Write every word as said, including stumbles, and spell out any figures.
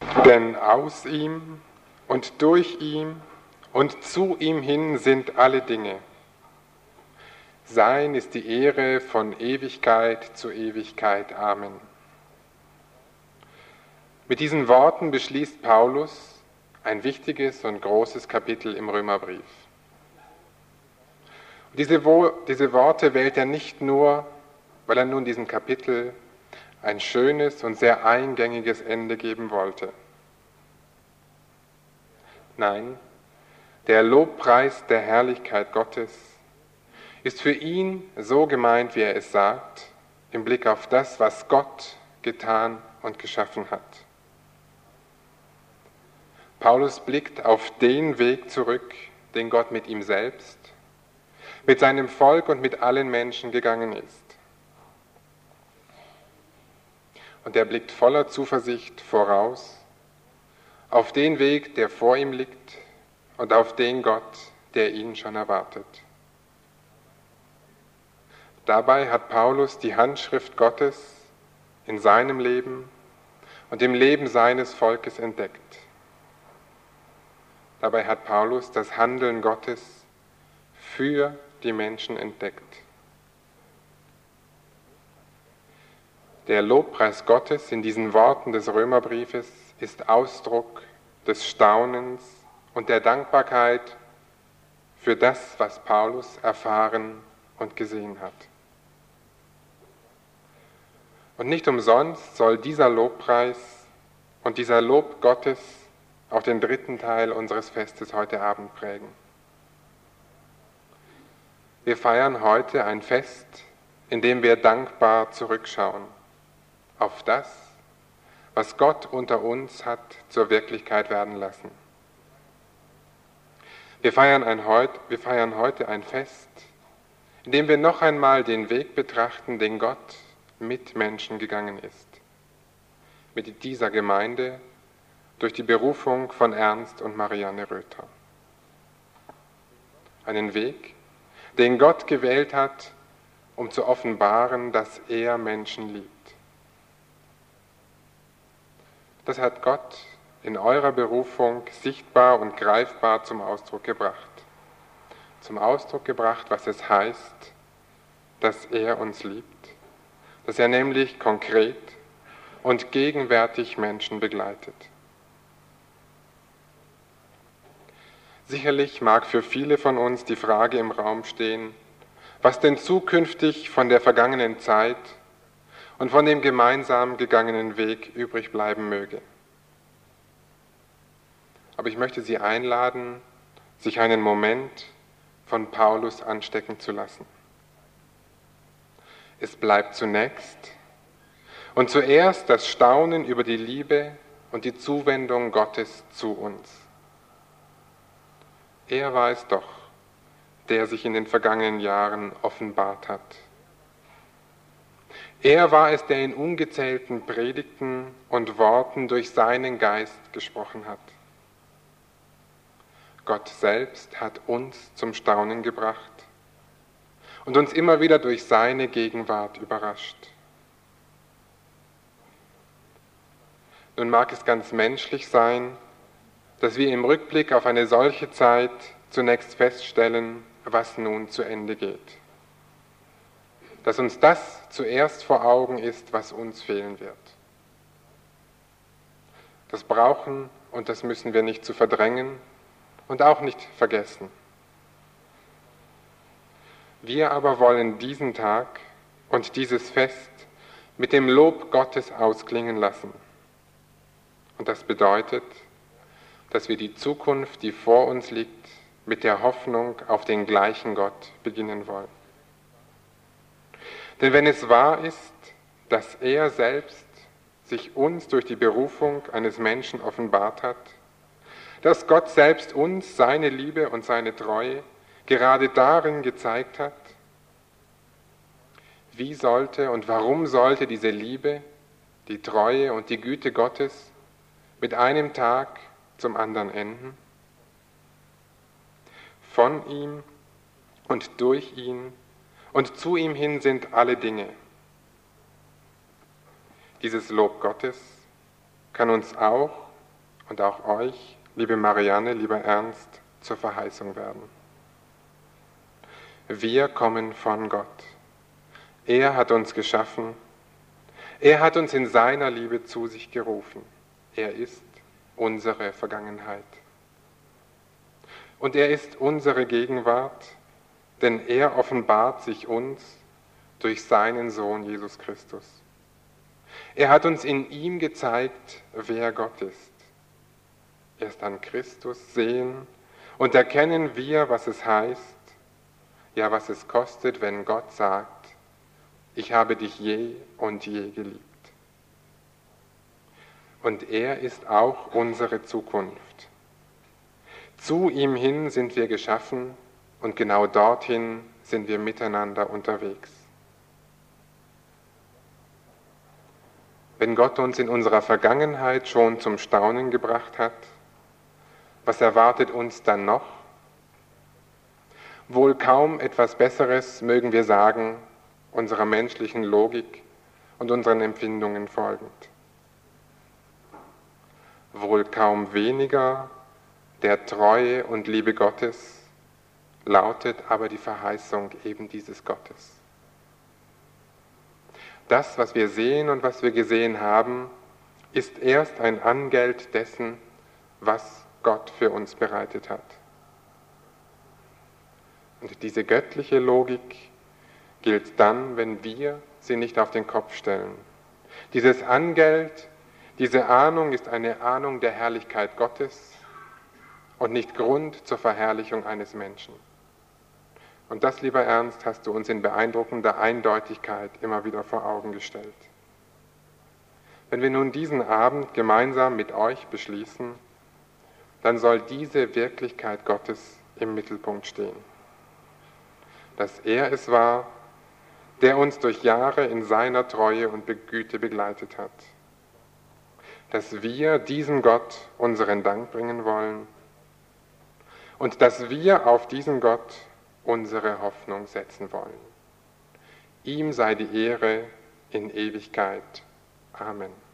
Denn aus ihm und durch ihn und zu ihm hin sind alle Dinge. Sein ist die Ehre von Ewigkeit zu Ewigkeit. Amen. Mit diesen Worten beschließt Paulus ein wichtiges und großes Kapitel im Römerbrief. Und diese, diese Worte wählt er nicht nur, weil er nun diesem Kapitel ein schönes und sehr eingängiges Ende geben wollte. Nein, der Lobpreis der Herrlichkeit Gottes ist für ihn so gemeint, wie er es sagt, im Blick auf das, was Gott getan und geschaffen hat. Paulus blickt auf den Weg zurück, den Gott mit ihm selbst, mit seinem Volk und mit allen Menschen gegangen ist. Und er blickt voller Zuversicht voraus auf den Weg, der vor ihm liegt und auf den Gott, der ihn schon erwartet. Dabei hat Paulus die Handschrift Gottes in seinem Leben und im Leben seines Volkes entdeckt. Dabei hat Paulus das Handeln Gottes für die Menschen entdeckt. Der Lobpreis Gottes in diesen Worten des Römerbriefes ist Ausdruck des Staunens und der Dankbarkeit für das, was Paulus erfahren und gesehen hat. Und nicht umsonst soll dieser Lobpreis und dieser Lob Gottes auch den dritten Teil unseres Festes heute Abend prägen. Wir feiern heute ein Fest, in dem wir dankbar zurückschauen auf das, was Gott unter uns hat zur Wirklichkeit werden lassen. Wir feiern, ein heut, wir feiern heute ein Fest, in dem wir noch einmal den Weg betrachten, den Gott mit Menschen gegangen ist. Mit dieser Gemeinde durch die Berufung von Ernst und Marianne Röther. Einen Weg, den Gott gewählt hat, um zu offenbaren, dass er Menschen liebt. Das hat Gott in eurer Berufung sichtbar und greifbar zum Ausdruck gebracht. Zum Ausdruck gebracht, was es heißt, dass er uns liebt, dass er nämlich konkret und gegenwärtig Menschen begleitet. Sicherlich mag für viele von uns die Frage im Raum stehen, was denn zukünftig von der vergangenen Zeit und von dem gemeinsam gegangenen Weg übrig bleiben möge. Aber ich möchte Sie einladen, sich einen Moment von Paulus anstecken zu lassen. Es bleibt zunächst und zuerst das Staunen über die Liebe und die Zuwendung Gottes zu uns. Er war es doch, der sich in den vergangenen Jahren offenbart hat. Er war es, der in ungezählten Predigten und Worten durch seinen Geist gesprochen hat. Gott selbst hat uns zum Staunen gebracht und uns immer wieder durch seine Gegenwart überrascht. Nun mag es ganz menschlich sein, dass wir im Rückblick auf eine solche Zeit zunächst feststellen, was nun zu Ende geht. Dass uns das zuerst vor Augen ist, was uns fehlen wird. Das brauchen und das müssen wir nicht zu verdrängen und auch nicht vergessen. Wir aber wollen diesen Tag und dieses Fest mit dem Lob Gottes ausklingen lassen. Und das bedeutet, dass wir die Zukunft, die vor uns liegt, mit der Hoffnung auf den gleichen Gott beginnen wollen. Denn wenn es wahr ist, dass er selbst sich uns durch die Berufung eines Menschen offenbart hat, dass Gott selbst uns seine Liebe und seine Treue gerade darin gezeigt hat, wie sollte und warum sollte diese Liebe, die Treue und die Güte Gottes mit einem Tag zum anderen enden? Von ihm und durch ihn und zu ihm hin sind alle Dinge. Dieses Lob Gottes kann uns auch und auch euch, liebe Marianne, lieber Ernst, zur Verheißung werden. Wir kommen von Gott. Er hat uns geschaffen. Er hat uns in seiner Liebe zu sich gerufen. Er ist unsere Vergangenheit. Und er ist unsere Gegenwart, denn er offenbart sich uns durch seinen Sohn Jesus Christus. Er hat uns in ihm gezeigt, wer Gott ist. Erst an Christus sehen und erkennen wir, was es heißt, ja, was es kostet, wenn Gott sagt, ich habe dich je und je geliebt. Und er ist auch unsere Zukunft. Zu ihm hin sind wir geschaffen und genau dorthin sind wir miteinander unterwegs. Wenn Gott uns in unserer Vergangenheit schon zum Staunen gebracht hat, was erwartet uns dann noch? Wohl kaum etwas Besseres, mögen wir sagen, unserer menschlichen Logik und unseren Empfindungen folgend. Wohl kaum weniger der Treue und Liebe Gottes, lautet aber die Verheißung eben dieses Gottes. Das, was wir sehen und was wir gesehen haben, ist erst ein Angeld dessen, was Gott für uns bereitet hat. Und diese göttliche Logik gilt dann, wenn wir sie nicht auf den Kopf stellen. Dieses Angeld, diese Ahnung ist eine Ahnung der Herrlichkeit Gottes und nicht Grund zur Verherrlichung eines Menschen. Und das, lieber Ernst, hast du uns in beeindruckender Eindeutigkeit immer wieder vor Augen gestellt. Wenn wir nun diesen Abend gemeinsam mit euch beschließen, dann soll diese Wirklichkeit Gottes im Mittelpunkt stehen. Dass er es war, der uns durch Jahre in seiner Treue und Güte begleitet hat. Dass wir diesem Gott unseren Dank bringen wollen und dass wir auf diesen Gott unsere Hoffnung setzen wollen. Ihm sei die Ehre in Ewigkeit. Amen.